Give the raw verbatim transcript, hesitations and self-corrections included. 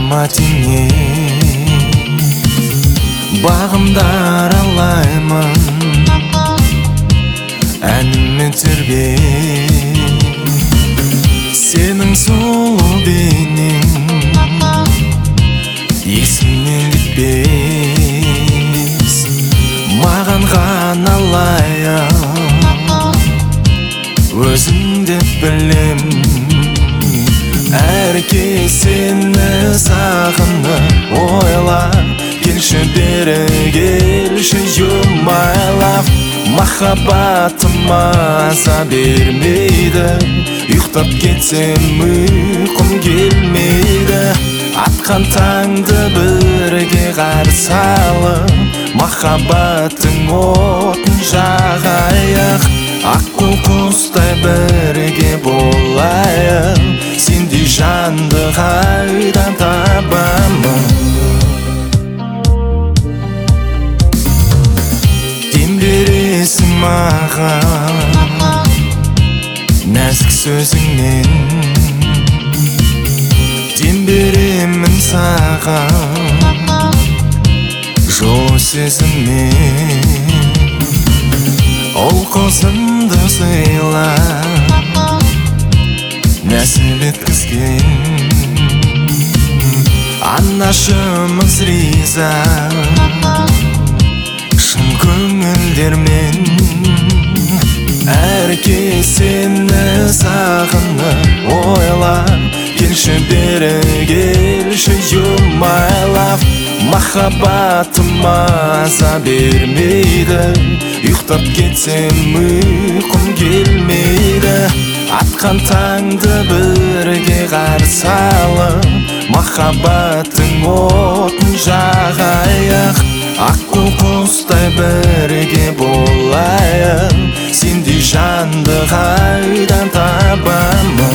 қаматыңе бағымдар алаймын әніме тербеп сенің сұлу бейнең есімнен кетпес маған ғана лайық өзің деп білем әр кез сені сағынып ойлап келші бері келші you my love махаббатым маза бермейді ұйықтап кетсем ұйқым келмейді атқан таңды бірге қарсы алып махаббаттың отын жағайық аққу құстай бірге болайық сендей жанды қайдан табамын дем бересің маған нәзік сөзіңмен дем беремін саған жылу сезіммен ол қозымды сыйлап нәсіл еткізген анашымыз риза шын көңілдермен әр кез сені сағынып ойлап келші бері келші you my love махаббатым маза бермейді ұйықтап кетсем ұйқым келмейді атқан таңды бірге қарсы алып махаббаттың отын жағайық аққу құстай бірге болайық сендей жанды қайдан табамын